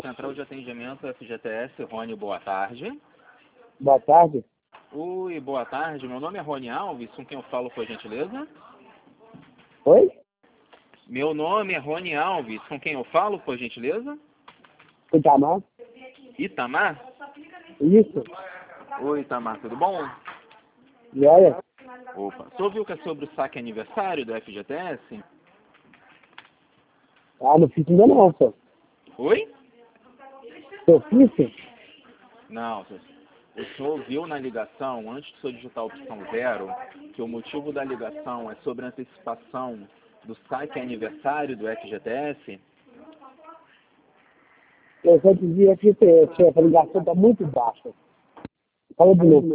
Central de Atendimento FGTS, Rony, boa tarde. Boa tarde. Oi, boa tarde. Meu nome é Rony Alves, com quem eu falo, por gentileza? Oi? Meu nome é Rony Alves, com quem eu falo, por gentileza? Itamar? Itamar? Isso. Oi, Itamar, tudo bom? Joia? Opa, você ouviu que é sobre o saque aniversário do FGTS? Ah, não fiz ainda não, senhor. Oi? Eu fiz? Não, o senhor ouviu na ligação, antes de o senhor digitar a opção 0, que o motivo da ligação é sobre a antecipação do saque aniversário do FGTS? Eu só dizia que a ligação está muito baixa. Fala de novo.